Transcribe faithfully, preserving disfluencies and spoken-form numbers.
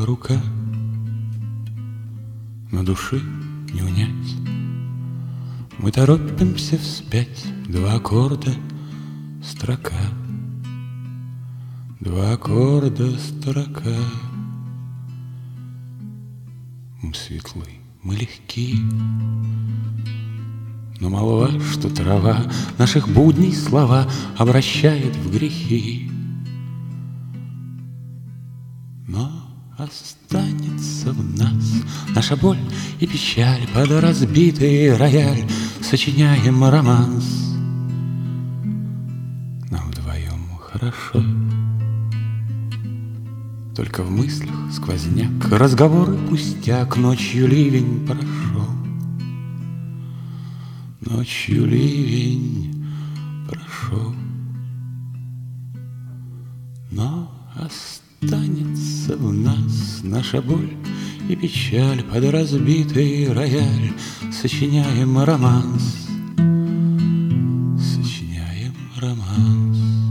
рука, но души не унять. Мы торопимся вспять, два аккорда, строка, два аккорда, строка. Мы светлы, мы легки, но молва, что трава наших будней слова обращает в грехи. Но останется в нас наша боль и печаль, под разбитый рояль сочиняем романс. Нам вдвоем хорошо, только в мыслях сквозняк, разговоры пустяк, ночью ливень прошел. Ночью ливень прошел, но останется в нас наша боль и печаль, под разбитый рояль сочиняем романс, сочиняем романс.